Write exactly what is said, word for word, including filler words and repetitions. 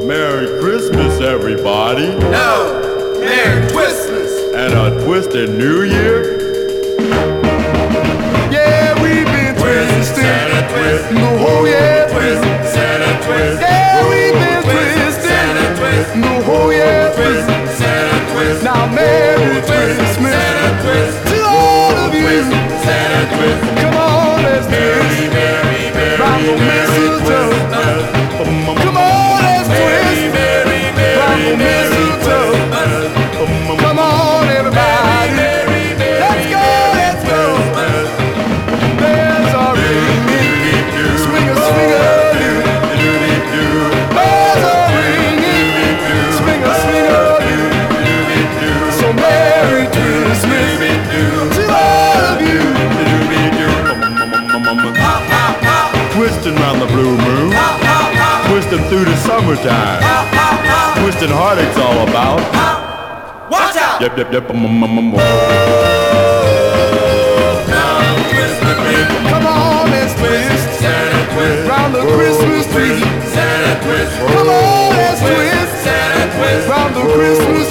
Merry Christmas, everybody. No, Merry Twistmas. And a twisted New Year. Yeah, we've been twisting. Santa twist. No, oh yeah, Twist. Santa twist. yeah, we've been twisting. Santa twist. No, oh yeah, Twist. Santa twist. now Merry Twist. Christmas Santa twist. to all of you. Twist. Santa twist. Come on, let's Merry, twist merry, merry, round the merry mistletoe. Christmas. Come on, let's Merry, twist merry, round the merry, merry mistletoe. Christmas. Come on, everybody. Merry, merry, Let's go, let's go. Bells are ringing. Swing a, swing a, do. Bells are ringing. Swing a, swing a, do. So Merry Christmas to all of you. Twisting round the blue moon. Twisting through the summertime. Twisting heartaches all about. Watch out! Yep, yep, yep. um, um, um, um. Come on, let's twist Santa twist. round the Christmas tree. Santa twist. Come on, let's twist Santa twist. round the Christmas